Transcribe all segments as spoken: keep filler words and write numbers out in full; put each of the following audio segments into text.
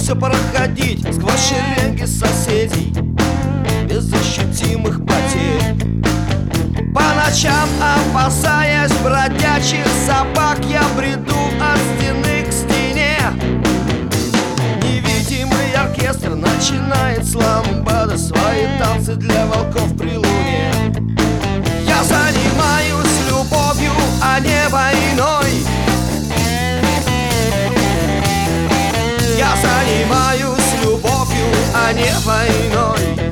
научился проходить сквозь шеренги соседей без ощутимых потерь. По ночам, опасаясь бродячих собак, я бреду от стены к стене. Невидимый оркестр начинает с ламбады свои танцы для волков при луне. Я занимаюсь любовью, а не войной. Я занимаюсь любовью, а не войной.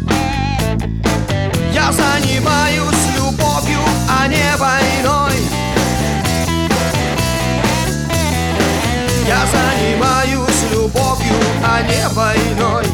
Я занимаюсь любовью, а не войной. Я занимаюсь любовью, а не войной.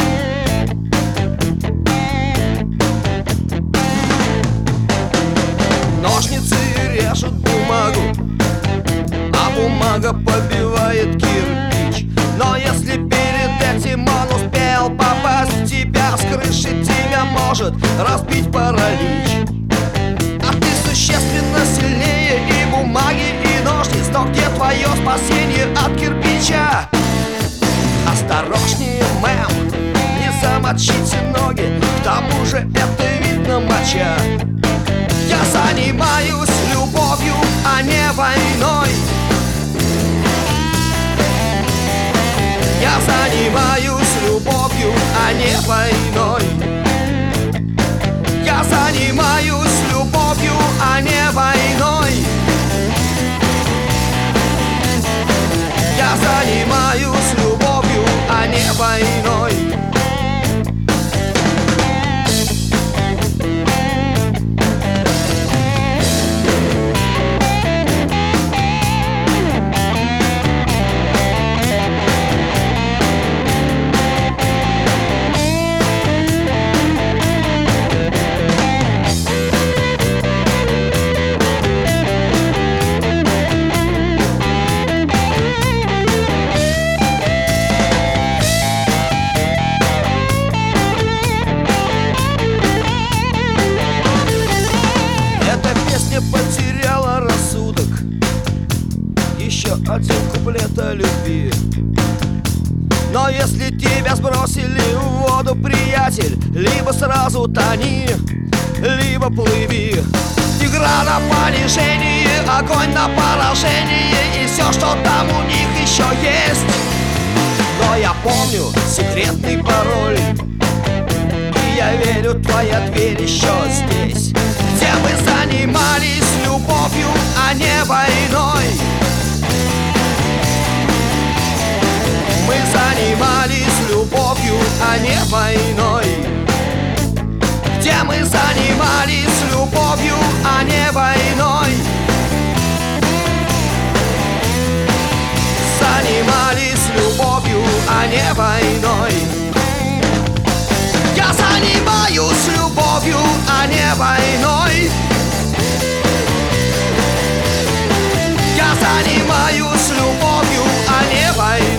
Ножницы режут бумагу, а бумага побивает кирпич. Но если перед этим он успел попасть в тебя, с крыши тебя может разбить паралич. А ты существенно сильнее и бумаги, и ножниц. Но где твое спасение от кирпича? Осторожнее, мэм, не замочите ноги, к тому же это видно моча. Я занимаюсь любовью, а не войной. Я занимаюсь любовью, а не войной. Я занимаюсь любовью, а не войной. Я занимаюсь любовью, а не войной. Потеряла рассудок, еще один куплет о любви. Но если тебя сбросили в воду, приятель, либо сразу тони, либо плыви. Игра на понижение, огонь на поражение, и все, что там у них еще есть. Но я помню секретный пароль, и я верю, твоя дверь еще здесь, где мы занимались любовью, а не войной. Мы занимались любовью, а не войной. Где мы занимались любовью, а не войной. Занимались любовью, а не войной. Я занимаюсь любовью, а не войной. Я занимаюсь любовью, а не войной.